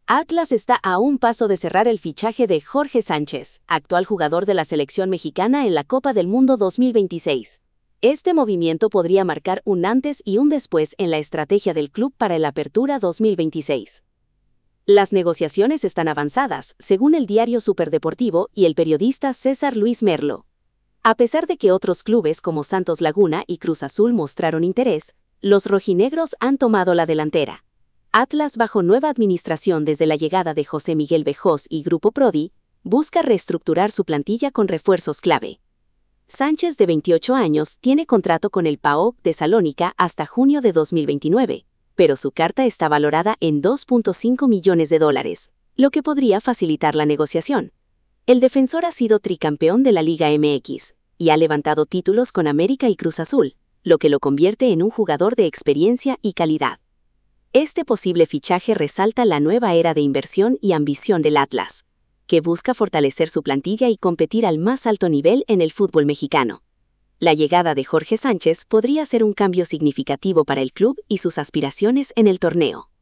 Atlas está a un paso de cerrar el fichaje de Jorge Sánchez, actual jugador de la selección mexicana en la Copa del Mundo 2026. Este movimiento podría marcar un antes y un después en la estrategia del club para el Apertura 2026. Las negociaciones están avanzadas, según el diario Superdeportivo y el periodista César Luis Merlo. A pesar de que otros clubes como Santos Laguna y Cruz Azul mostraron interés, los rojinegros han tomado la delantera. Atlas, bajo nueva administración desde la llegada de José Miguel Vejós y Grupo Prodi, busca reestructurar su plantilla con refuerzos clave. Sánchez, de 28 años, tiene contrato con el PAOK de Salónica hasta junio de 2029, pero su carta está valorada en $2.5 millones, lo que podría facilitar la negociación. El defensor ha sido tricampeón de la Liga MX y ha levantado títulos con América y Cruz Azul, lo que lo convierte en un jugador de experiencia y calidad. Este posible fichaje resalta la nueva era de inversión y ambición del Atlas, que busca fortalecer su plantilla y competir al más alto nivel en el fútbol mexicano. La llegada de Jorge Sánchez podría ser un cambio significativo para el club y sus aspiraciones en el torneo.